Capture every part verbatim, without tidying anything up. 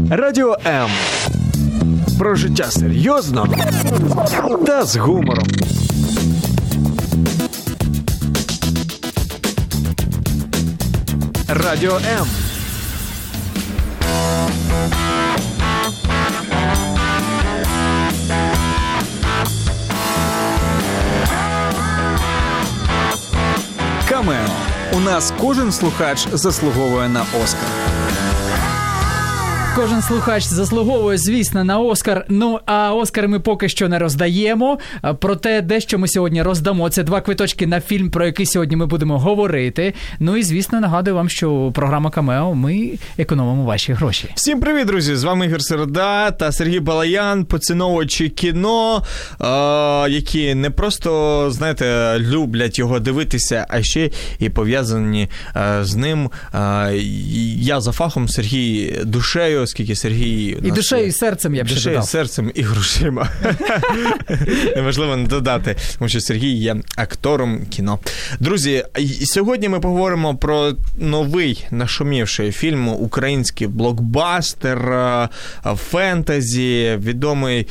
Радіо М. Про життя серйозно та з гумором. Радіо М. Камео. У нас кожен слухач заслуговує на Оскар. Кожен слухач заслуговує, звісно, на Оскар. Ну, а Оскар ми поки що не роздаємо. Проте дещо ми сьогодні роздамо. Це два квиточки на фільм, про який сьогодні ми будемо говорити. Ну і, звісно, нагадую вам, що програма «Камео», ми економимо ваші гроші. Всім привіт, друзі! З вами Ігор Середа та Сергій Балаян, поціновувачі кіно, е- які не просто, знаєте, люблять його дивитися, а ще і пов'язані е- з ним. Е- я за фахом, Сергій душею, оскільки Сергій... І душею, і серцем, я б ще додав. Душею, серцем і грошима. Неможливо не додати, тому що Сергій є актором кіно. Друзі, сьогодні ми поговоримо про новий нашумівший фільм, український блокбастер, фентезі, відомий,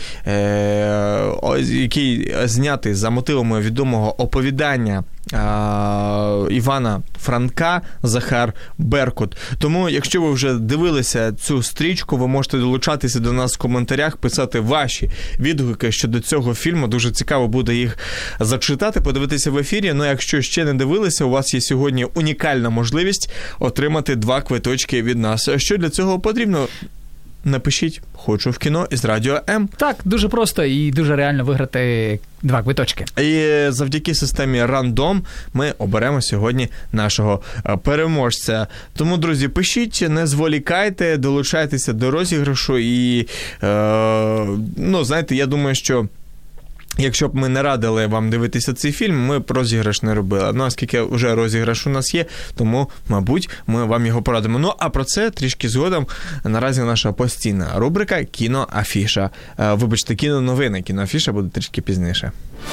який знятий за мотивами відомого оповідання Івана Франка «Захар Беркут». Тому, якщо ви вже дивилися цю стрічку, ви можете долучатися до нас в коментарях, писати ваші відгуки щодо цього фільму. Дуже цікаво буде їх зачитати, подивитися в ефірі. Ну, якщо ще не дивилися, у вас є сьогодні унікальна можливість отримати два квиточки від нас. Що для цього потрібно? Напишіть «Хочу в кіно» із Радіо М. Так, дуже просто і дуже реально виграти два квиточки. І завдяки системі рандом ми оберемо сьогодні нашого переможця. Тому, друзі, пишіть, не зволікайте, долучайтеся до розіграшу. І, е, ну, знаєте, я думаю, що якщо б ми не радили вам дивитися цей фільм, ми б розіграш не робили. Ну, оскільки вже розіграш у нас є, тому, мабуть, ми вам його порадимо. Ну, а про це трішки згодом. Наразі наша постійна рубрика «Кіноафіша». Вибачте, кіноновини. Кіноафіша буде трішки пізніше.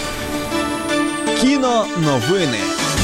Кіноновини.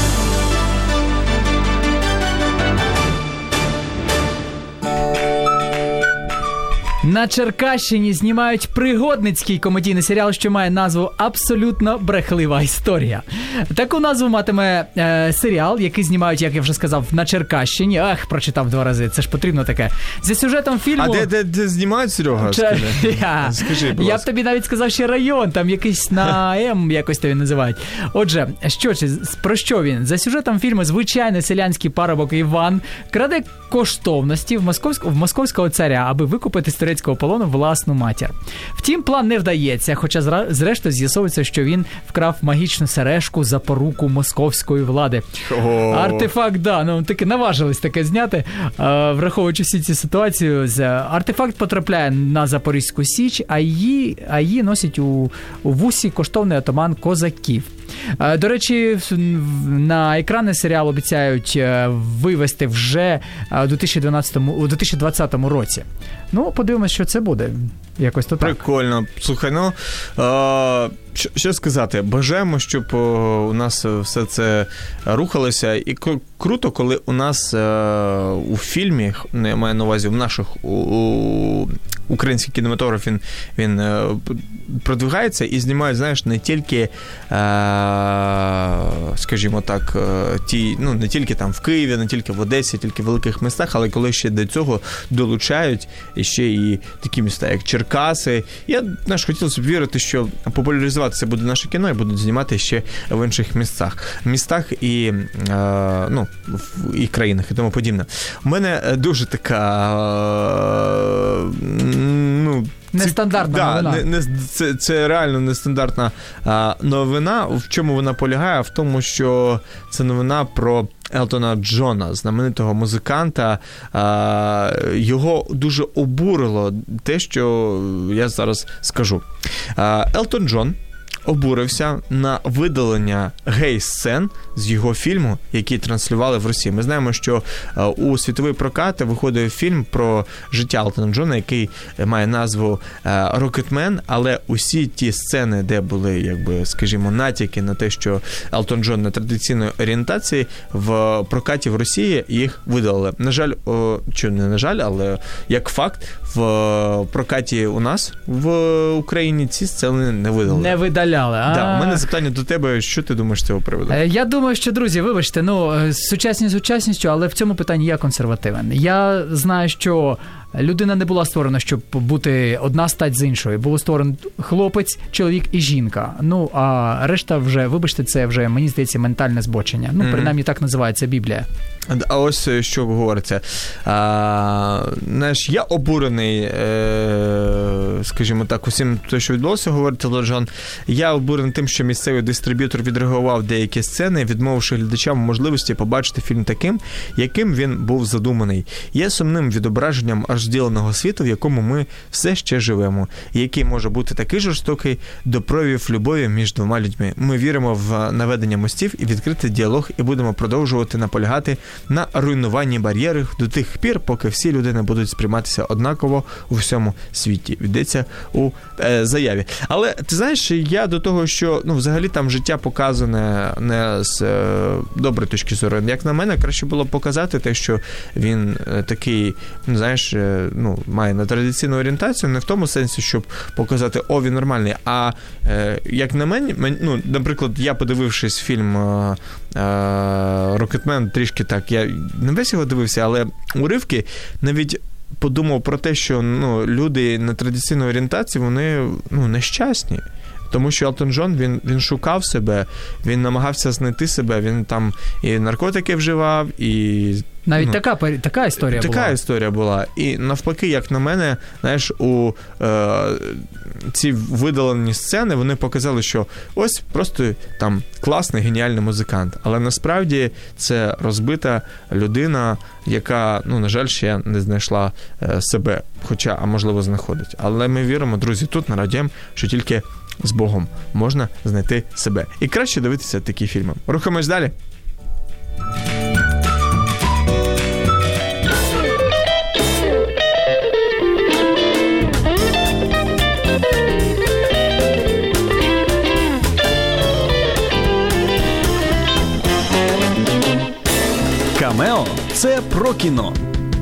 На Черкащині знімають пригодницький комедійний серіал, що має назву «Абсолютно брехлива історія». Таку назву матиме е, серіал, який знімають, як я вже сказав, на Черкащині. Ах, прочитав два рази, це ж потрібно таке. За сюжетом фільму... А де, де, де знімають, Серега? Чер... Я... Скажи, будь я ласка. б тобі навіть сказав ще район, там якийсь на М якось тобі називають. Отже, що ж, про що він? За сюжетом фільму звичайний селянський парубок Іван краде коштовності в, московськ... в московського царя, аби викупити з турецького полону власну матір. Втім, план не вдається, хоча зрештою з'ясовується, що він вкрав магічну сережку за поруку московської влади. О. Артефакт, да, ну таки наважились таке зняти, враховуючи всі ці ситуації. Артефакт потрапляє на Запорізьку Січ, а її, а її носить у, у вусі коштовний отаман Козаків. До речі, на екрани серіал обіцяють вивести вже у дві тисячі дванадцятому, у дві тисячі двадцятому році. Ну, подивимось, що це буде. Якось то так. Прикольно. Слухай, ну, е- що, що сказати? Бажаємо, щоб о, у нас все це рухалося. І к- круто, коли у нас е- у фільмі, ну, я маю на увазі, в наших у- у- український кінематограф, він, він е- продвигається і знімають, знаєш, не тільки, е- скажімо так, е- ті, ну, не тільки там в Києві, не тільки в Одесі, тільки в великих містах, але коли ще до цього долучають ще і такі міста, як Черкаси. Я, знаєш, хотілося б вірити, що популяризуватися буде наше кіно і будуть знімати ще в інших містах. Містах і, е, ну, і країнах і тому подібне. У мене дуже така, е, ну, нестандартна да, новина. Не, не, це, це реально нестандартна а, новина. В чому вона полягає? В тому, що це новина про Елтона Джона, знаменитого музиканта. А, його дуже обурило те, що я зараз скажу. А, Елтон Джон обурився на видалення гей-сцен з його фільму, який транслювали в Росії. Ми знаємо, що у світовий прокат виходив фільм про життя Елтона Джона, який має назву «Рокетмен», але усі ті сцени, де були, якби, скажімо, натяки на те, що Елтон Джон не традиційної орієнтації, в прокаті в Росії їх видалили. На жаль, о, чи не на жаль, але як факт, в прокаті у нас в Україні ці сцени не видалили. Не видаляли. А... Да, у мене запитання до тебе, що ти думаєш з цього приводу? Я думаю, що, друзі, вибачте, ну, сучасність сучасністю, але в цьому питанні я консервативен. Я знаю, що людина не була створена, щоб бути одна стать з іншою. Було створено хлопець, чоловік і жінка. Ну, а решта вже, вибачте, це вже, мені здається, ментальне збочення. Ну, принаймні, так називається Біблія. А ось що говориться. А, знаєш, я обурений, е, скажімо так, усім те, що відбулося, говорить Лоджан. Я обурений тим, що місцевий дистриб'ютор відреагував деякі сцени, відмовивши глядачам можливості побачити фільм таким, яким він був задуманий. Є сумним відображенням аж зділеного світу, в якому ми все ще живемо, і який може бути такий жорстокий до проявів любові між двома людьми. Ми віримо в наведення мостів і відкритий діалог, і будемо продовжувати наполягати на руйнуванні бар'єрів до тих пір, поки всі люди не будуть сприйматися однаково у всьому світі. Йдеться у е, заяві. Але, ти знаєш, я до того, що, ну, взагалі там життя показане не з е, доброї точки зору. Як на мене, краще було показати те, що він е, такий, ну, знаєш, е, ну, має нетрадиційну орієнтацію, не в тому сенсі, щоб показати, о, він нормальний, а е, як на мене, мен, ну, наприклад, я подивившись фільм е, е, «Рокетмен», трішки так, я не весь його дивився, але уривки, навіть подумав про те, що, ну, люди нетрадиційної орієнтації, вони, ну, нещасні. Тому що Елтон Джон, він, він шукав себе, він намагався знайти себе, він там і наркотики вживав, і... Навіть ну, така, така історія така була. Така історія була. І навпаки, як на мене, знаєш, у е, ці видалені сцени, вони показали, що ось просто там класний, геніальний музикант. Але насправді це розбита людина, яка, ну, на жаль, ще не знайшла е, себе. Хоча, а можливо, знаходить. Але ми віримо, друзі, тут на Радіо М, що тільки з Богом можна знайти себе. І краще дивитися такі фільми. Рухаємось далі. Камео – це про кіно.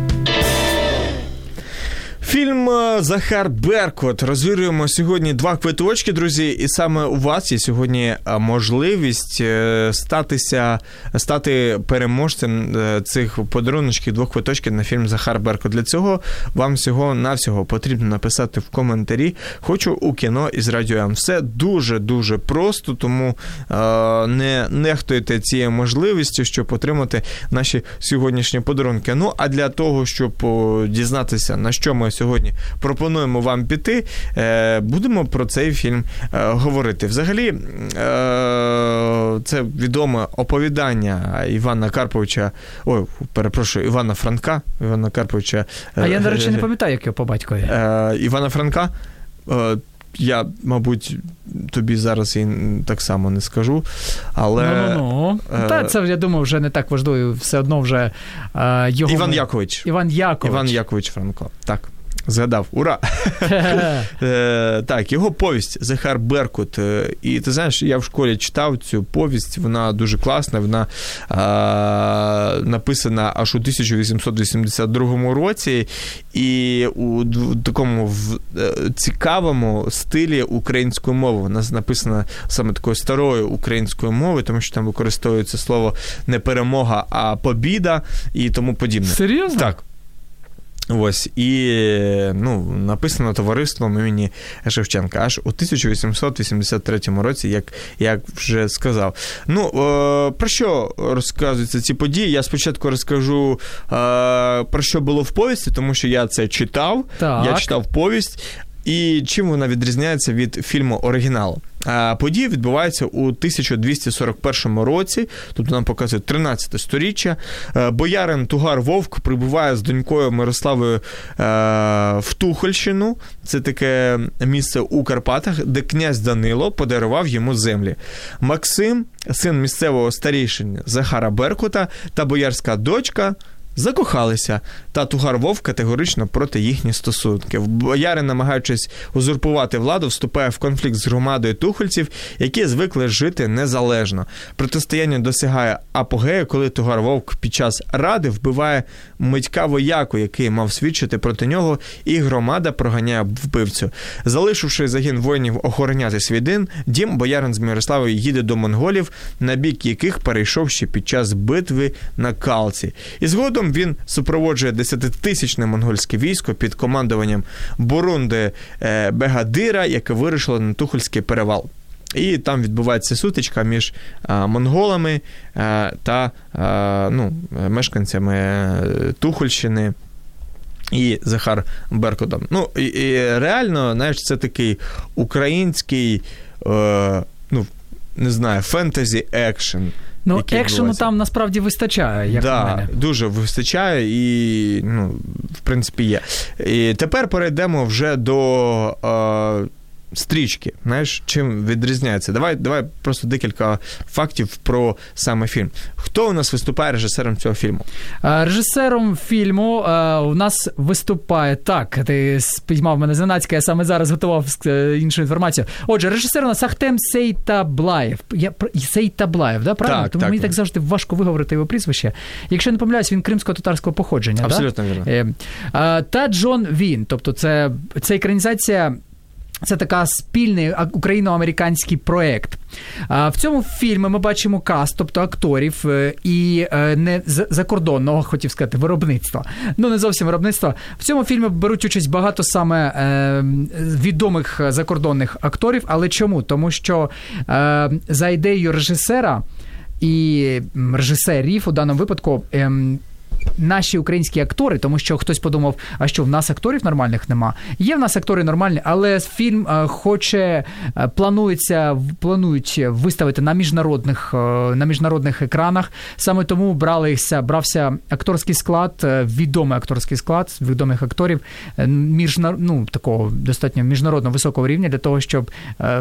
Фільм «Захар Беркут». Розвірюємо сьогодні два квиточки, друзі, і саме у вас є сьогодні можливість статися, стати переможцем цих подаруночків, двох квиточків на фільм «Захар Беркут». Для цього вам всього-навсього потрібно написати в коментарі «Хочу у кіно» із Радіо М. Все дуже-дуже просто, тому не нехтуйте цією можливістю, щоб отримати наші сьогоднішні подарунки. Ну, а для того, щоб дізнатися, на що ми сьогодні пропонуємо вам піти, будемо про цей фільм говорити. Взагалі, це відоме оповідання Івана Карповича, ой, перепрошую, Івана Франка, Івана Карповича. А я, до речі, не пам'ятаю, як його по батькові. Івана Франка. Я, мабуть, тобі зараз і так само не скажу, але... Ну-ну-ну. Е... Та це, я думаю, вже не так важливо, все одно вже е, його... Іван Якович. Іван Якович. Іван Якович Франко, так. Згадав, ура! е, так, його повість «Захар Беркут». І ти знаєш, я в школі читав цю повість, вона дуже класна, вона е, написана аж у тисяча вісімсот вісімдесят другому році, і у такому в, е, цікавому стилі української мови. Вона написана саме такою старою українською мовою, тому що там використовується слово не перемога, а побіда і тому подібне. Серйозно? Так. Ось, і, ну, написано товариством імені Шевченка аж у тисяча вісімсот вісімдесят третьому році, як, як вже сказав. Ну, е, про що розказуються ці події? Я спочатку розкажу, е, про що було в повісті, тому що я це читав, так. Я читав повість, І чим вона відрізняється від фільму оригіналу? Події відбуваються у тисяча двісті сорок першому році, тобто нам показує тринадцяте сторіччя. Боярин Тугар Вовк прибуває з донькою Мирославою в Тухольщину, це таке місце у Карпатах, де князь Данило подарував йому землі. Максим, син місцевого старійшини Захара Беркута, та боярська дочка закохалися, та Тугар Вовк категорично проти їхніх стосунків. Боярин, намагаючись узурпувати владу, вступає в конфлікт з громадою тухольців, які звикли жити незалежно. Протистояння досягає апогею, коли Тугар Вовк під час ради вбиває Митька вояку, який мав свідчити проти нього, і громада проганяє вбивцю. Залишивши загін воїнів охороняти свій дім, дім, боярин з Мирославою їде до монголів, на бік яких перейшов ще під час битви на Калці. І згодом він супроводжує десятитисячне монгольське військо під командуванням Бурунди Бегадира, яке вирушило на Тухольський перевал. І там відбувається сутичка між а, монголами а, та а, ну, мешканцями Тухольщини і Захар Беркутом. Ну, і, і реально, знаєш, це такий український, е, ну, не знаю, фентезі-екшен. Ну, екшену там насправді вистачає, як да, на мене. Дуже вистачає і, ну, в принципі, є. І тепер перейдемо вже до е, стрічки. Знаєш, чим відрізняється? Давай, давай просто декілька фактів про саме фільм. Хто у нас виступає режисером цього фільму? Режисером фільму е, у нас виступає, так, ти спіймав мене зненацька, я саме зараз готував іншу інформацію. Отже, режисер у нас Ахтем Сейтаблаєв. Я, Сейтаблаєв, да, правильно? Так, Тому так, мені так завжди важко виговорити його прізвище. Якщо не помиляюсь, він кримсько-татарського походження. Абсолютно да? вірно. Е, е, та Джон Він, тобто це, це екранізація. Це така спільний україно-американський проєкт. В цьому фільмі ми бачимо каст, тобто акторів, і не закордонного, хотів сказати, виробництва. Ну, не зовсім виробництва. В цьому фільмі беруть участь багато саме відомих закордонних акторів. Але чому? Тому що за ідеєю режисера і режисерів у даному випадку наші українські актори, тому що хтось подумав, а що, в нас акторів нормальних нема? Є в нас актори нормальні, але фільм хоче, планується, планують виставити на міжнародних, на міжнародних екранах. Саме тому бралися, брався акторський склад, відомий акторський склад, відомих акторів, міжнар... ну, такого достатньо міжнародно високого рівня для того, щоб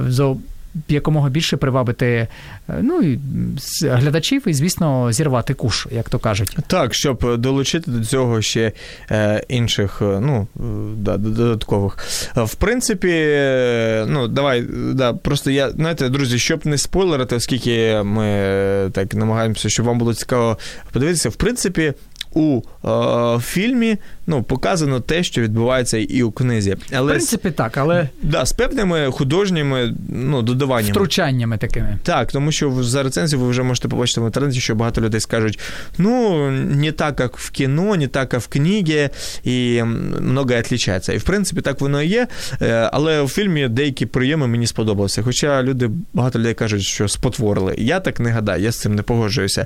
якомога більше привабити, ну, і глядачів і, звісно, зірвати куш, як то кажуть. Так, щоб долучити до цього ще е, інших, ну, да, додаткових. В принципі, ну, давай, да, просто я, знаєте, друзі, щоб не спойлерити, оскільки ми так намагаємося, щоб вам було цікаво подивитися, в принципі, у е, фільмі, ну, показано те, що відбувається і у книзі. Але, в принципі, так, але... Да, з певними художніми, ну, додаваннями. Втручаннями такими. Так, тому що за рецензію ви вже можете побачити в інтернеті, що багато людей скажуть, ну, не так, як в кіно, не так, як в книгі, і многое відрізняється. І, в принципі, так воно і є, але у фільмі деякі прийоми мені сподобалися. Хоча люди, багато людей кажуть, що спотворили. Я так не гадаю, я з цим не погоджуюся.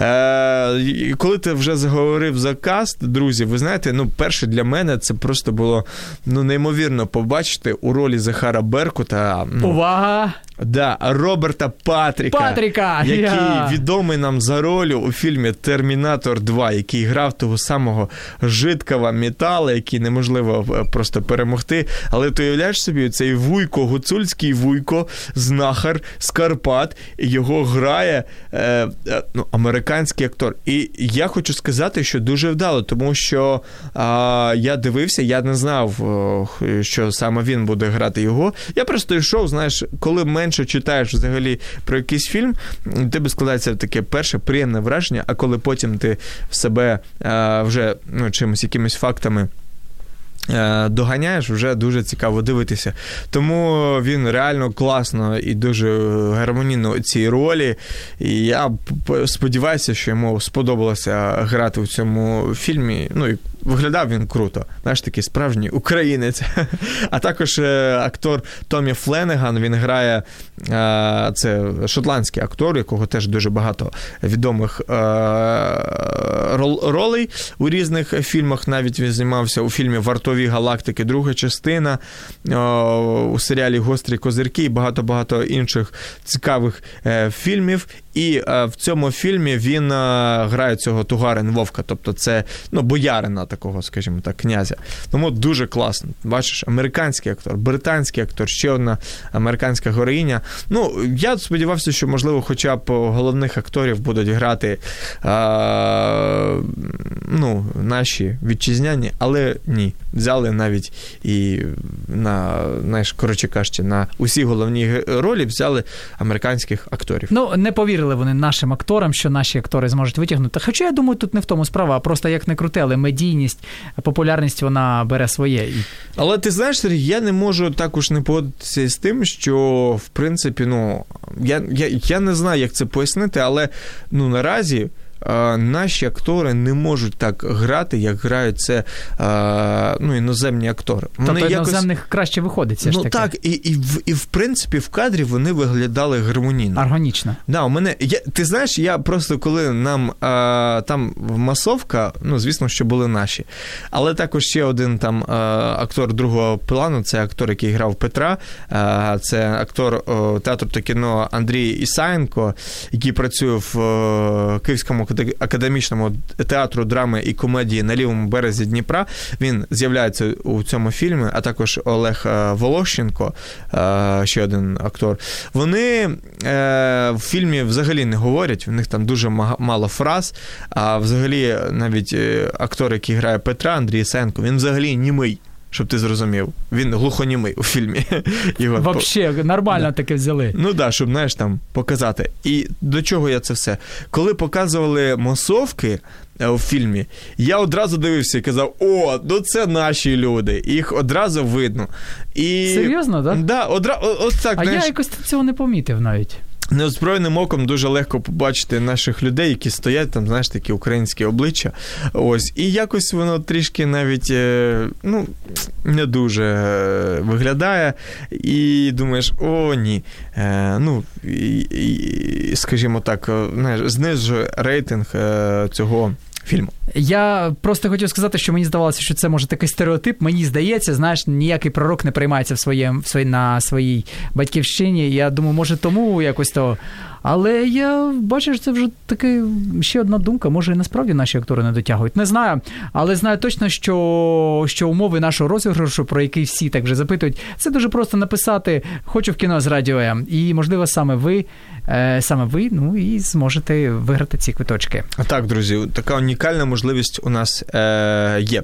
І коли ти вже заговорив за каст, друзі, ви знаєте, ну, перше для мене це просто було, ну, неймовірно побачити у ролі Захара Беркута. Ну, увага! Да, Роберта Патріка, Патріка, який yeah. відомий нам за ролью у фільмі «Термінатор два», який грав того самого жидкого металу, який неможливо просто перемогти. Але ти уявляєш собі, цей Вуйко, гуцульський Вуйко, знахар з Карпат, його грає е, е, ну, американський актор. І я хочу сказати, що дуже вдало, тому що е, я дивився, я не знав, що саме він буде грати його. Я просто йшов, знаєш, коли менше читаєш взагалі про якийсь фільм, тебе складається таке перше приємне враження, а коли потім ти в себе а, вже, ну, чимось, якимись фактами доганяєш, вже дуже цікаво дивитися. Тому він реально класно і дуже гармонійно у цій ролі. І я сподіваюся, що йому сподобалося грати у цьому фільмі. Ну, і виглядав він круто. Знаєш, такий справжній українець. А також актор Томі Фленеган, він грає, це шотландський актор, якого теж дуже багато відомих ролей у різних фільмах. Навіть він знімався у фільмі «Вартові Нові галактики, друга частина, у серіалі «Гострі козирки» і багато-багато інших цікавих фільмів. І в цьому фільмі він грає цього Тугарин Вовка, тобто це, ну, боярина такого, скажімо так, князя. Тому дуже класно. Бачиш, американський актор, британський актор, ще одна американська героїня. Ну, я сподівався, що, можливо, хоча б головних акторів будуть грати а, ну, наші вітчизняні, але ні. Взяли навіть і на, знаєш, коротше кажучи, на усі головні ролі взяли американських акторів. Ну, не повірили вони нашим акторам, що наші актори зможуть витягнути. Хоча, я думаю, тут не в тому справа, а просто як не крути, але медійність, популярність, вона бере своє. Але ти знаєш, Сергій, я не можу також не погодитися з тим, що, в принципі, ну, я, я, я не знаю, як це пояснити, але, ну, наразі наші актори не можуть так грати, як грають це, ну, іноземні актори. Тобто вони іноземних якось... краще виходить, все ж таки. Ну так, і, і, в, і в принципі в кадрі вони виглядали гармонійно. Органічно. Да, у мене, я, ти знаєш, я просто, коли нам а, там масовка, ну, звісно, що були наші, але також ще один там а, актор другого плану, це актор, який грав Петра, а, це актор о, театру та кіно Андрій Ісаєнко, який працює в о, Київському академічному театру драми і комедії на лівому березі Дніпра. Він з'являється у цьому фільмі, а також Олег Волощенко, ще один актор. Вони в фільмі взагалі не говорять, в них там дуже мало фраз, а взагалі навіть актор, який грає Петра, Андрій Ісаєнко, він взагалі німий. Щоб ти зрозумів. Він глухонімий у фільмі. Його вообще, нормально да. таке взяли. Ну так, да, щоб, знаєш, там, показати. І до чого я це все? Коли показували масовки у фільмі, я одразу дивився і казав, о, ну це наші люди. І їх одразу видно. І... Серйозно, так? Да, одра... От так, а знаєш... я якось цього не помітив навіть. Неозброєним оком дуже легко побачити наших людей, які стоять там, знаєш, такі українські обличчя. Ось. І якось воно трішки навіть, ну, не дуже виглядає. І думаєш, о, ні. Ну, і, і, скажімо так, знаєш, знижує рейтинг цього фільму. Я просто хотів сказати, що мені здавалося, що це, може, такий стереотип. Мені здається, знаєш, ніякий пророк не приймається в своєм, в своїй, на своїй батьківщині. Я думаю, може, тому якось то... Але я бачу, що це вже таки ще одна думка. Може, і насправді наші актори не дотягують. Не знаю, але знаю точно, що, що умови нашого розіграшу, про який всі так вже запитують, це дуже просто написати «Хочу в кіно з Радіо М». І, можливо, саме ви, е, саме ви, ну, і зможете виграти ці квиточки. Так, друзі, така унікальна можливість у нас е, є.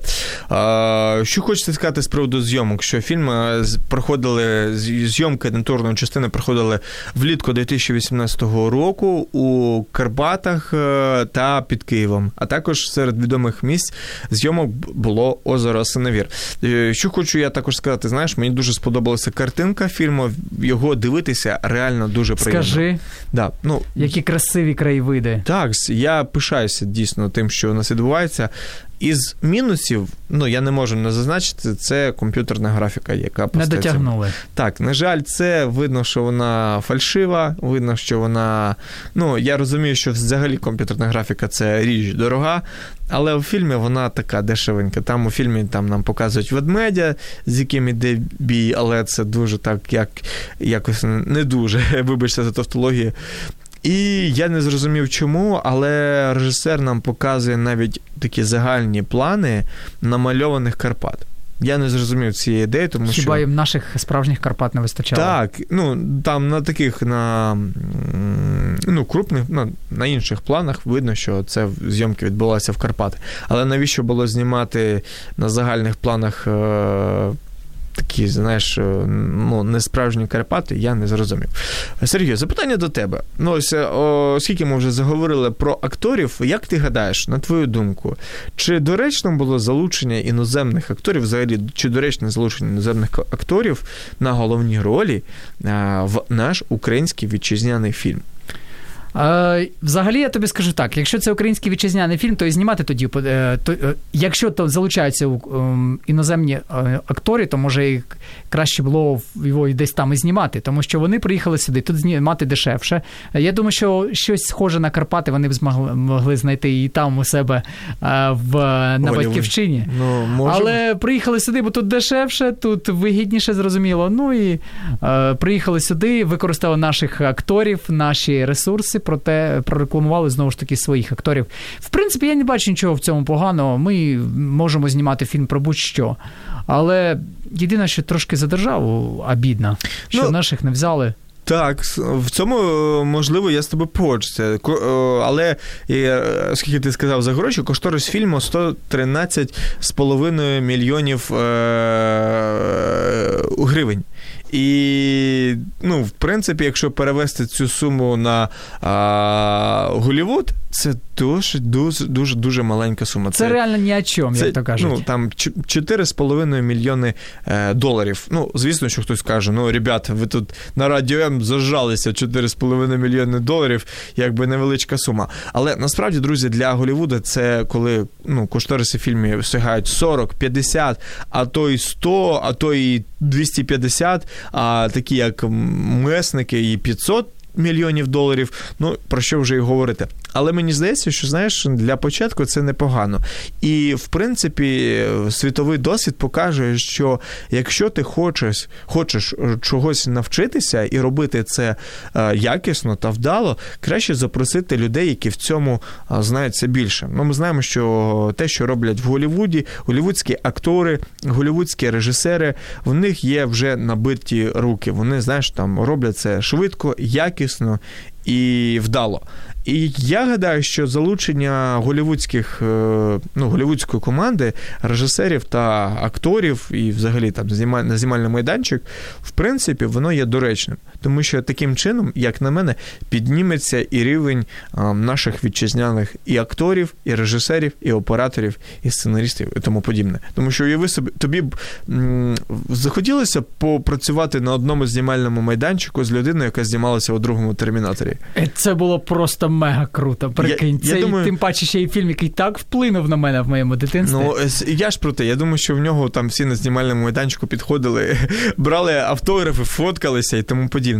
Е, що хочете сказати з приводу зйомок? Що фільми проходили, зйомки натурної частини проходили влітку дві тисячі вісімнадцятого року у Карпатах та під Києвом. А також серед відомих місць зйомок було озеро Синевір. Що хочу я також сказати, знаєш, мені дуже сподобалася картинка фільму, його дивитися реально дуже приємно. Скажи, да, ну, які красиві краєвиди. Так, я пишаюся дійсно тим, що у нас відбувається. Із мінусів, ну, я не можу не зазначити, це комп'ютерна графіка, яка не дотягнули. Так, на жаль, це видно, що вона фальшива, видно, що вона, ну, я розумію, що взагалі комп'ютерна графіка – це річ дорога, але у фільмі вона така дешевенька. Там у фільмі там нам показують ведмедя, з яким іде бій, але це дуже так, як, якось не дуже, вибачте за тавтологію. І я не зрозумів чому, але режисер нам показує навіть такі загальні плани намальованих Карпат. Я не зрозумів цієї ідеї, тому Хіба що... Хіба їм наших справжніх Карпат не вистачало? Так, ну, там на таких, на, ну, крупних, ну, на інших планах видно, що це зйомки відбулися в Карпати. Але навіщо було знімати на загальних планах такі, знаєш, ну, несправжні Карпати, я не зрозумів. Сергій, запитання до тебе. Ну, ось, оскільки ми вже заговорили про акторів, як ти гадаєш, на твою думку, чи доречно було залучення іноземних акторів, взагалі, чи доречне залучення іноземних акторів на головні ролі в наш український вітчизняний фільм? Е, взагалі, я тобі скажу так, якщо це український вітчизняний фільм, то і знімати тоді, е, то, е, якщо то залучаються е, іноземні е, актори, то може і краще було його десь там і знімати, тому що вони приїхали сюди, тут знімати дешевше. Я думаю, що щось схоже на Карпати вони б змогли, могли знайти і там у себе е, в, на Голівуд. Батьківщині. Ну, може... Але приїхали сюди, бо тут дешевше, тут вигідніше, зрозуміло. Ну і е, приїхали сюди, використали наших акторів, наші ресурси, проте прорекламували знову ж таки своїх акторів. В принципі, я не бачу нічого в цьому поганого. Ми можемо знімати фільм про будь-що. Але єдине, що трошки за державу обідно, що ну, наших не взяли. Так, в цьому, можливо, я з тобою погоджуся. Але, оскільки ти сказав за гроші, кошторис фільму сто тринадцять з половиною мільйонів гривень. І, ну, в принципі, якщо перевести цю суму на а, Голлівуд, це дуже, дуже, дуже, дуже маленька сума. Це, це реально ні о чому, як то кажуть. Ну, там чотири з половиною мільйони е, доларів. Ну, звісно, що хтось каже, ну, ребята, ви тут на Радіо М зажалися, чотири з половиною мільйони доларів, якби невеличка сума. Але, насправді, друзі, для Голлівуда це коли, ну, кошториси фільмів сягають сорок, п'ятдесят, а то і сто, а то і двісті п'ятдесят, а такі як «Месники» і п'ятсот мільйонів доларів, ну, про що вже і говорити. Але мені здається, що, знаєш, для початку це непогано. І, в принципі, світовий досвід покаже, що якщо ти хочеш, хочеш чогось навчитися і робити це якісно та вдало, краще запросити людей, які в цьому знаються більше. Ну, ми знаємо, що те, що роблять в Голлівуді, голлівудські актори, голлівудські режисери, в них є вже набиті руки. Вони, знаєш, там роблять це швидко, якісно і вдало. І я гадаю, що залучення голлівудських, ну, голлівудської команди, режисерів та акторів і взагалі там на знімальний майданчик, в принципі, воно є доречним. Тому що таким чином, як на мене, підніметься і рівень наших вітчизняних і акторів, і режисерів, і операторів, і сценаристів, і тому подібне. Тому що уяви собі, тобі б м- захотілося попрацювати на одному знімальному майданчику з людиною, яка знімалася у другому «Термінаторі». Це було просто мега круто, прикинь. Я, я Це думаю... тим паче ще й фільм, який так вплинув на мене в моєму дитинстві. Ну, я ж про те, я думаю, що в нього там всі на знімальному майданчику підходили, брали автографи, фоткалися і тому подібне.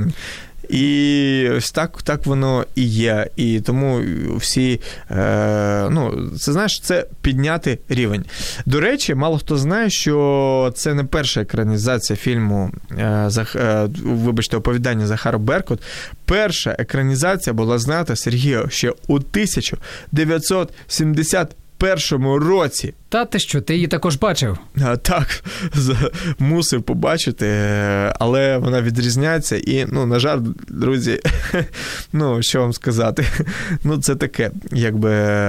І ось так, так воно і є. І тому всі, е, ну, це, знаєш, це підняти рівень. До речі, мало хто знає, що це не перша екранізація фільму, е, Зах, е, вибачте, оповідання Захара Беркут. Перша екранізація була знята, Сергію, ще у тисяча дев'ятсот сімдесят першому році. Та ти що, ти її також бачив? А, так, мусив побачити, але вона відрізняється і, ну, на жаль, друзі, ну, що вам сказати, ну, це таке, якби,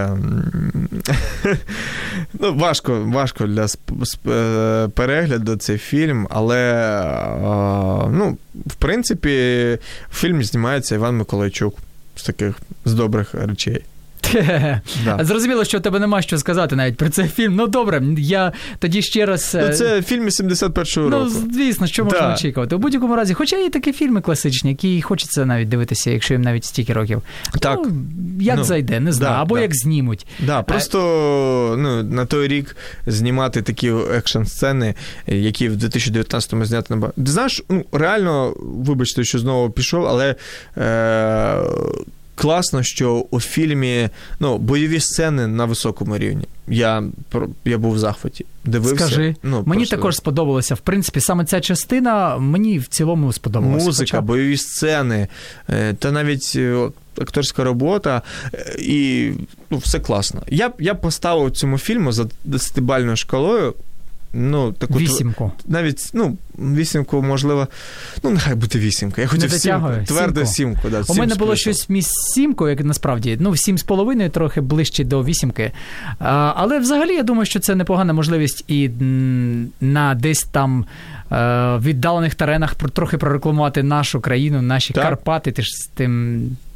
ну, важко, важко для перегляду цей фільм, але, ну, в принципі, в фільмі знімається Іван Миколайчук з таких, з добрих речей. Да. Зрозуміло, що у тебе нема що сказати навіть про цей фільм. Ну, добре, я тоді ще раз... Ну, це фільм сімдесят першого року. Ну, звісно, що можна да. очікувати. У будь-якому разі, хоча є такі фільми класичні, які хочеться навіть дивитися, якщо їм навіть стільки років. Так. Ну, як ну, зайде, не знаю, да, або да. як знімуть. Да, просто ну, на той рік знімати такі екшн-сцени, які в дві тисячі дев'ятнадцятому зняти набагато. Ти знаєш, ну, реально, вибачте, що знову пішов, але... Е- класно, що у фільмі, ну, бойові сцени на високому рівні. Я, я був в захваті. Дивився. Скажи, ну, мені просто... також сподобалося. В принципі, саме ця частина мені в цілому сподобалася. Музика, хоча... бойові сцени, та навіть акторська робота, і ну, все класно. Я, я поставив цьому фільму за десятибальною шкалою, ну, таку вісімку. Навіть, ну, вісімку, можливо, ну, нехай буде вісімка. Я хотів сімку, твердо сімку. Да, у мене було щось між сімкою, як насправді, ну, сім з половиною, трохи ближче до вісімки. А, але взагалі, я думаю, що це непогана можливість і на десь там віддалених теренах трохи прорекламувати нашу країну, наші так. Карпати, ти ж з тим...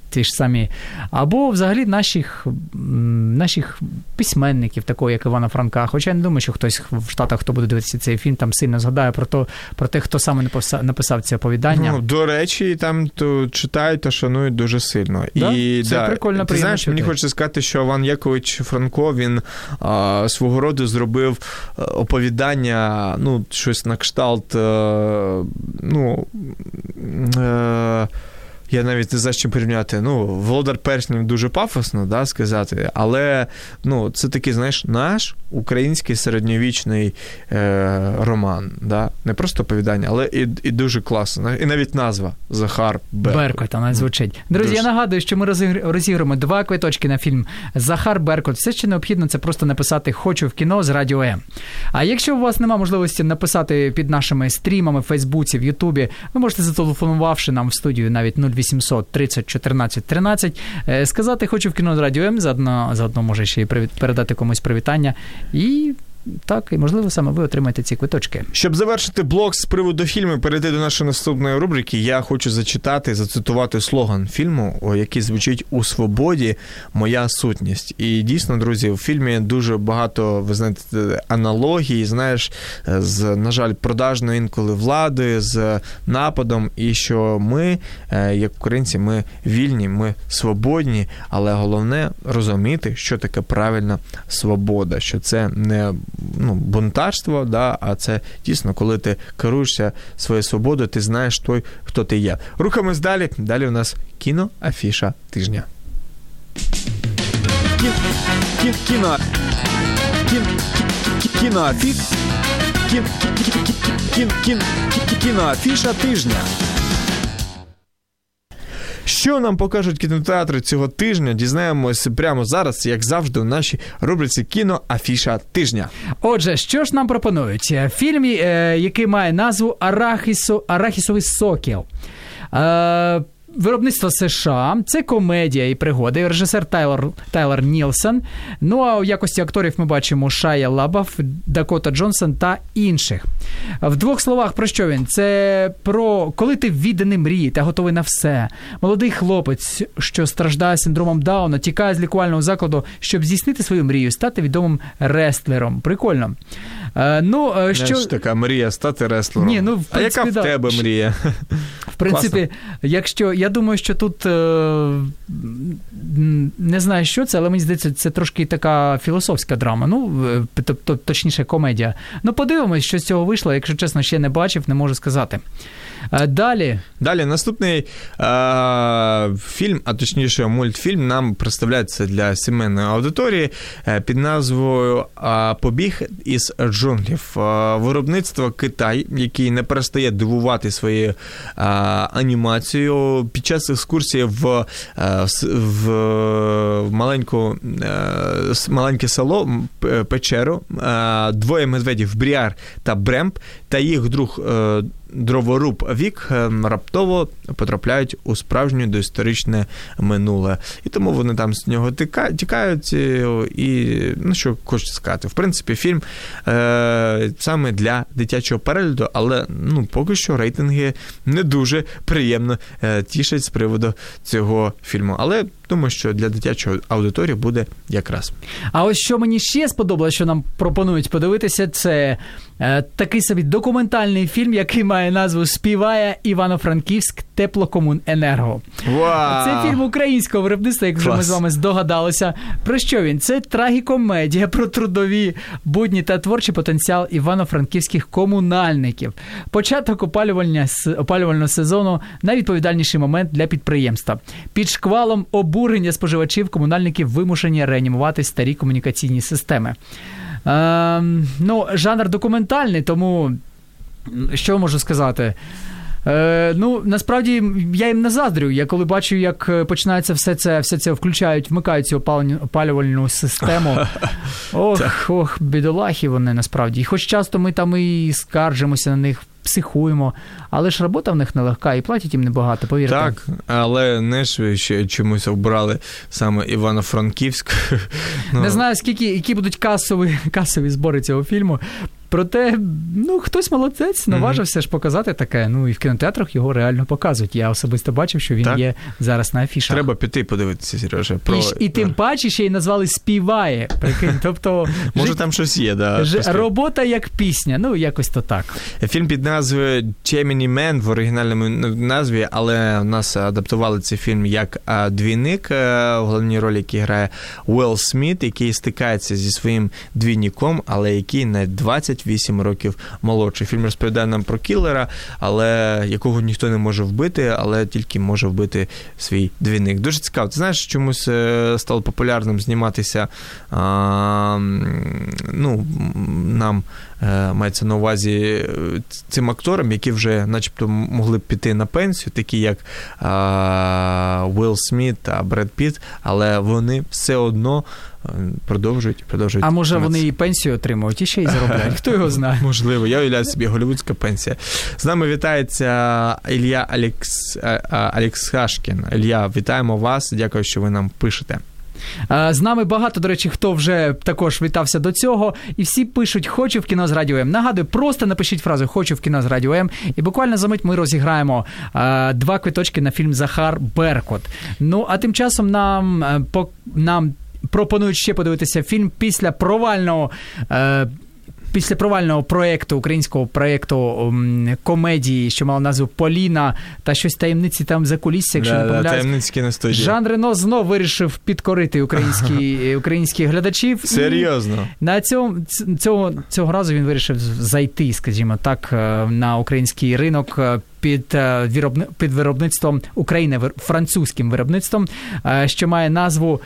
ті ж самі, або взагалі наших, наших письменників, такого як Івана Франка. Хоча я не думаю, що хтось в Штатах, хто буде дивитися цей фільм, там сильно згадає про, то, про те, хто саме написав, написав це оповідання. Ну, до речі, там то читають та шанують дуже сильно. Да? І, це да, прикольно, ти знаєш, чути. Мені хочеться сказати, що Іван Якович Франко, він а, свого роду зробив оповідання, ну, щось на кшталт, а, ну, а, я навіть не знаю, з чим порівняти. Ну, Володар Перснів дуже пафосно, да, сказати, але, ну, це такий, знаєш, наш український середньовічний е, роман, да? Не просто оповідання, але і, і дуже класно. І навіть назва Захар Беркут. Беркут, вона звучить. Друзі, дуже. Я нагадую, що ми розіграємо два квиточки на фільм Захар Беркут. Все, що необхідно, це просто написати «Хочу в кіно» з Радіо М. А якщо у вас немає можливості написати під нашими стрімами в Фейсбуці, в Ютубі, ви можете, зателефонувавши нам в студію навіть нуль вісімсот тридцять чотирнадцять тринадцять, сказати «Хочу в кіно» з Радіо М, заодно, заодно може ще й передати комусь привітання. І так, і можливо саме ви отримаєте ці квиточки. Щоб завершити блог з приводу фільму, перейти до нашої наступної рубрики, я хочу зачитати, зацитувати слоган фільму, який звучить «У свободі моя сутність». І дійсно, друзі, в фільмі дуже багато, ви знаєте, аналогій, знаєш, з, на жаль, продажною інколи влади, з нападом, і що ми, як українці, ми вільні, ми свободні, але головне розуміти, що таке правильна свобода, що це не ну, бунтарство, да, а це дійсно, коли ти керуєшся своєю свободою, ти знаєш той, хто ти є. Рухаємось далі. Далі у нас кіноафіша тижня. Кіно... Кіноафіша Кіноафіша тижня. Що нам покажуть кінотеатри цього тижня, дізнаємося прямо зараз, як завжди, у нашій рубриці «Кіноафіша тижня». Отже, що ж нам пропонують? Фільм, який має назву «Арахісу... «Арахісовий сокіл». Е... Виробництво США, це комедія і пригоди, режисер Тайлер, Тайлер Нілсон, ну а у якості акторів ми бачимо Шайя Лабаф, Дакота Джонсон та інших. В двох словах про що він? Це про коли ти відданий мрії та готовий на все. Молодий хлопець, що страждає синдромом Дауна, тікає з лікувального закладу, щоб здійснити свою мрію, стати відомим рестлером. Прикольно. Е, ну, що... Знаєш, така мрія стати рестлером. Ні, ну, в принципі, а яка в да. тебе мрія? В принципі, класно. Якщо, я думаю, що тут, е, не знаю, що це, але мені здається, це трошки така філософська драма, ну, тобто, точніше, комедія. Ну, подивимось, що з цього вийшло, якщо чесно, ще не бачив, не можу сказати. Далі. Далі, наступний е, фільм, а точніше мультфільм, нам представляється для сімейної аудиторії е, під назвою е, «Побіг із джунглів». Е, виробництво Китай, який не перестає дивувати своєю е, анімацією. Під час екскурсії в, е, в, в маленьку, е, маленьке село, печеру, е, двоє медведів Бріар та Бремп та їх друг е, дроворуб Вік раптово потрапляють у справжнє доісторичне минуле. І тому вони там з нього тікають. І, ну, що хочу сказати, в принципі, фільм е, саме для дитячого перегляду, але, ну, поки що рейтинги не дуже приємно е, тішать з приводу цього фільму. Але думаю, що для дитячої аудиторії буде якраз. А ось що мені ще сподобалося, що нам пропонують подивитися, це е, такий собі документальний фільм, який має назву «Співає Івано-Франківськ Теплокомуненерго». Wow. Це фільм українського виробництва, як вже ми з вами здогадалися. Про що він? Це трагікомедія про трудові будні та творчий потенціал івано-франківських комунальників. Початок опалювання, опалювального сезону – найвідповідальніший момент для підприємства. Під шквалом обурення споживачів комунальники вимушені реанімувати старі комунікаційні системи. Е, ну, жанр документальний, тому що можу сказати? Е, ну, насправді, я їм не заздрю. Я коли бачу, як починається все це, все це включають, вмикають цю опалювальну систему. Ох, ох, бідолахи вони, насправді. І хоч часто ми там і скаржимося на них, психуємо, але ж робота в них нелегка і платять їм небагато, повірте. Так, але не ж ще чомусь обрали саме Івано-Франківськ. Ну. Не знаю, скільки, які будуть касові, касові збори цього фільму. Проте, ну, хтось молодець, наважився ж показати таке. Ну, і в кінотеатрах його реально показують. Я особисто бачив, що він так? є зараз на афішах. Треба піти подивитися, Сережа. Про... І, і тим паче ще й назвали «Співає». Прикинь, тобто... Може, там щось є, да. Ж... Робота як пісня, ну, якось то так. Фільм під назвою «Gemini Man» в оригінальному назві, але у нас адаптували цей фільм як двійник, в головній ролі, який грає Уилл Сміт, який стикається зі своїм двійником, але який на двадцять вісім років молодший. Фільм розповідає нам про кілера, але якого ніхто не може вбити, але тільки може вбити свій двійник. Дуже цікаво. Ти знаєш, чомусь стало популярним зніматися а, ну, нам мається на увазі цим акторам, які вже начебто могли б піти на пенсію, такі як Уилл Сміт та Бред Пітт, але вони все одно продовжують, продовжують. А може вони і пенсію отримують, і ще й заробляють, хто його знає. Можливо, я уявляю собі голлівудська пенсія. З нами вітається Ілля Алекс... Алексашкін. Ілля, вітаємо вас, дякую, що ви нам пишете. З нами багато, до речі, хто вже також вітався до цього, і всі пишуть «Хочу в кіно з Радіо М». Нагадую, просто напишіть фразу «Хочу в кіно з Радіо М», і буквально за мить ми розіграємо а, два квиточки на фільм «Захар Беркут». Ну, а тим часом нам, по, нам пропонують ще подивитися фільм після провального... А, Після провального проєкту, українського проєкту комедії, що мала назву «Поліна» та щось таємниці там за кулісся, якщо да, не помиляюсь. Таємниці кіностудії. Жан Рено знов вирішив підкорити українські, українських глядачів. Серйозно? І на цьому, цього, цього разу він вирішив зайти, скажімо так, на український ринок під, виробни, під виробництвом України, французьким виробництвом, що має назву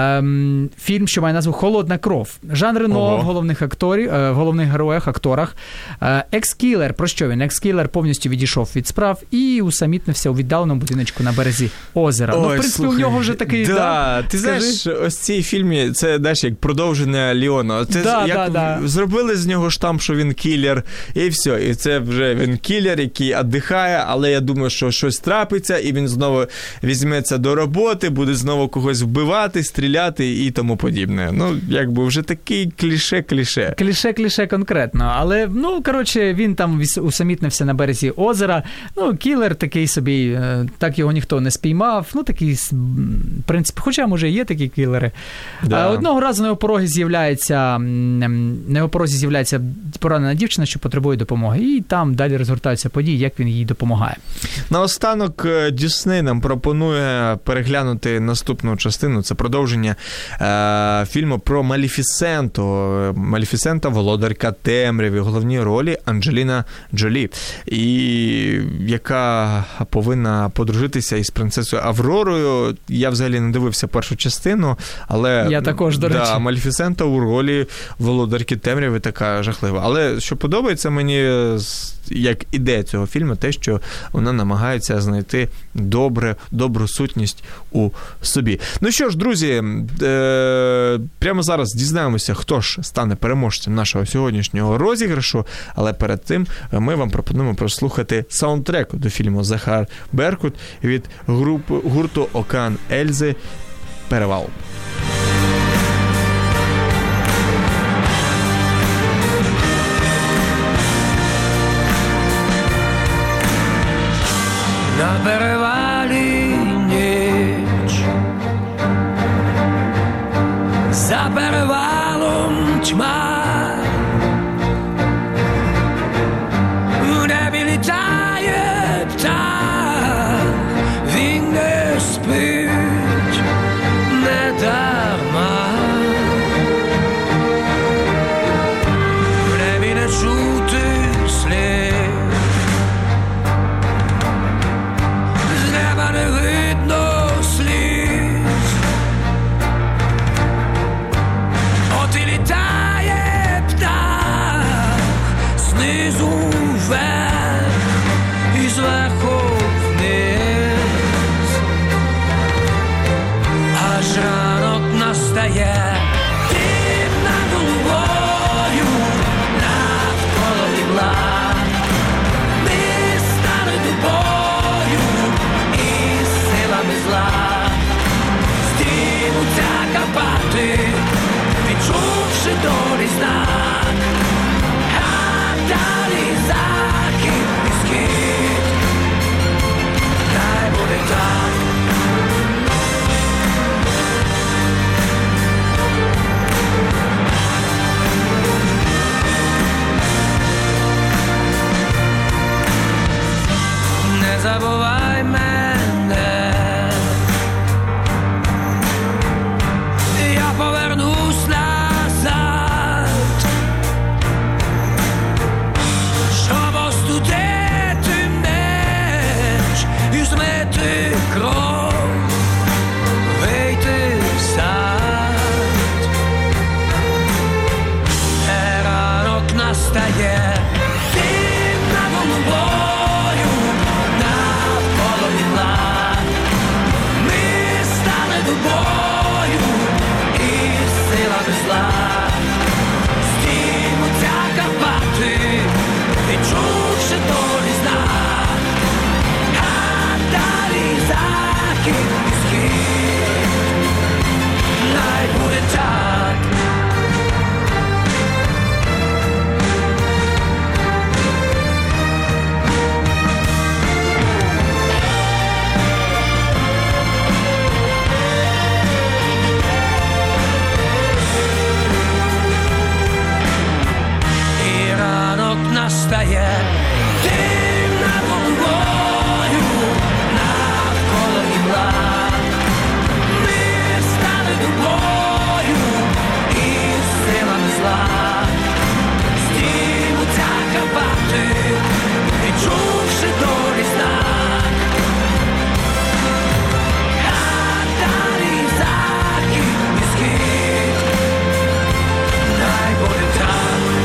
фільм, що має назву «Холодна кров». Жан Рено Ого. в головних акторів, в головних героях, акторах. Екс-кілер, про що він? Екс-кілер повністю відійшов від справ і усамітнився у віддаленому будиночку на березі озера. Ой, ну, в принципі, слухай, у нього вже такий... Да, да, ти знаєш, ось цей фільм, це, знаєш, як продовження Леона. Це да, як да, да. Зробили з нього штамп, що він кілер, і все. І це вже він кілер, який віддихає, але я думаю, що щось трапиться, і він знову візьметься до роботи, буде знову когось вбивати, стріляти і тому подібне. Ну, якби вже такий кліше-кліше. Кліше-кліше конкретно. Але, ну, коротше, він там усамітнився на березі озера. Ну, кілер такий собі, так його ніхто не спіймав. Ну, такий, в принципі, хоча, може, є такі кілери. Да. Одного разу на його порозі з'являється, на його порозі з'являється поранена дівчина, що потребує допомоги. І там далі розгортаються події, як він їй допомагає. Наостанок Дісней нам пропонує переглянути наступну частину. Це продовження е, фільму про Малефісенту. Малефісента, володарка темряви, в головній ролі Анджеліна Джолі, і яка повинна подружитися із принцесою Авророю. Я взагалі не дивився першу частину, але я також, до речі. Да, Малефісента у ролі володарки темряви така жахлива. Але що подобається мені, як ідея цього фільму, те, що вона намагається знайти добре, добру сутність у собі. Ну що ж, друзі, е- прямо зараз дізнаємося, хто ж стане переможцем нашого сьогоднішнього розіграшу, але перед тим ми вам пропонуємо прослухати саундтрек до фільму «Захар Беркут» від групи, гурту «Океан Ельзи» «Перевал». На перевалі ніч, за перевалом тьма, у небі літає птах, він не спить не дарма, в небі не чути слів. Не видно сліз, от і літає птах знизу вверх і зверху вниз, аж ранок настає, дим над головою, навколо мгла, ми стали тобою зла, здіймуться Карпати, відчувши долі знак. настає, дим над головою, навколо вікна. Ми стали тобою і силами зла. Стімуться Карпати, відчувши долі знак. А далі захід і схід, най буде так. І ранок настає, дим над головою, навколо імла. Ми стали тобою і силами зла. Стімуться Карпати, відчувши долі знак. А далі захід і схід, най буде так.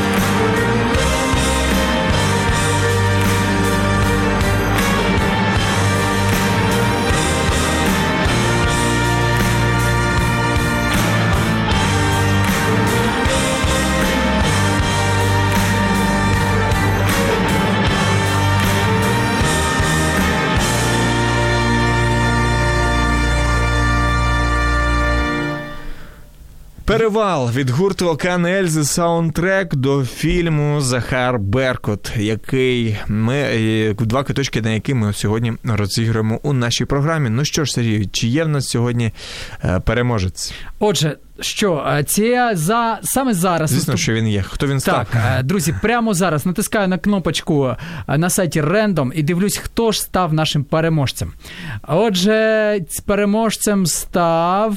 Перевал від гурту Океан Ельзи, саундтрек до фільму «Захар Беркут», який ми, два квиточки, на які ми сьогодні розіграємо у нашій програмі. Ну що ж, Сергій, чи є в нас сьогодні переможець? Отже, що, це за, саме зараз... Звісно, що він є. Хто він став? Так, друзі, прямо зараз натискаю на кнопочку на сайті Random і дивлюсь, хто ж став нашим переможцем. Отже, переможцем став...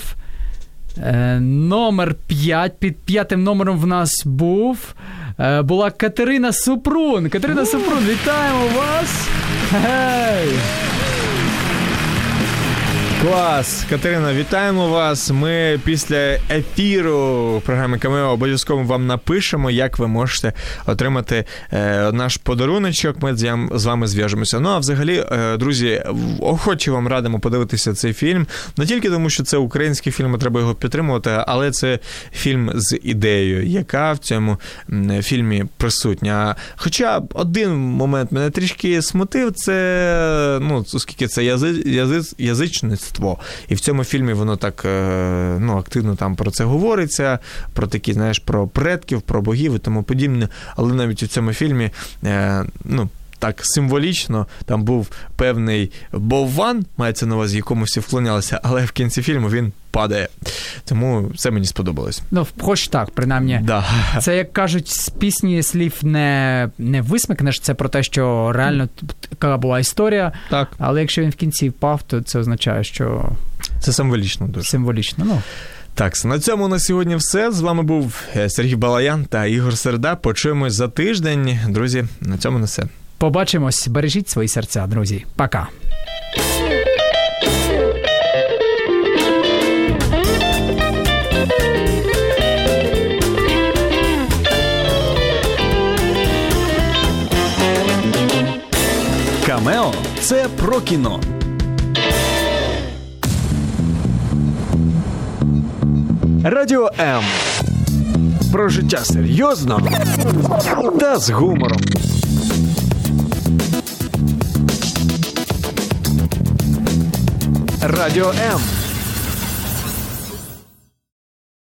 Номер п'ять. Під п'ятим номером в нас був була Катерина Супрун. Катерина Супрун, вітаємо вас! Гей! Клас! Катерина, вітаємо вас. Ми після ефіру програми Камео обов'язково вам напишемо, як ви можете отримати е, наш подаруночок. Ми з вами зв'яжемося. Ну, а взагалі, е, друзі, охоче вам радимо подивитися цей фільм. Не тільки тому, що це український фільм, і треба його підтримувати, але це фільм з ідеєю, яка в цьому фільмі присутня. Хоча один момент мене трішки смутив, це, ну, оскільки це язи, язи, язичництво. І в цьому фільмі воно так, ну, активно там про це говориться, про такі, знаєш, про предків, про богів і тому подібне. Але навіть у цьому фільмі, ну, так символічно, там був певний бовван, мається на увазі, якому всі вклонялися, але в кінці фільму він падає. Тому це мені сподобалось. Ну, хоч так, принаймні. Да. Це, як кажуть, з пісні слів не, не висмикнеш, це про те, що реально така була історія. Так. Але якщо він в кінці впав, то це означає, що... Це символічно дуже. Символічно, ну. Так, на цьому на сьогодні все. З вами був Сергій Балаян та Ігор Середа. Почуємось за тиждень. Друзі, на цьому на все. Побачимось. Бережіть свої серця, друзі. Пока. Камео – це про кіно. Радіо М. Про життя серйозно та з гумором. Радіо М.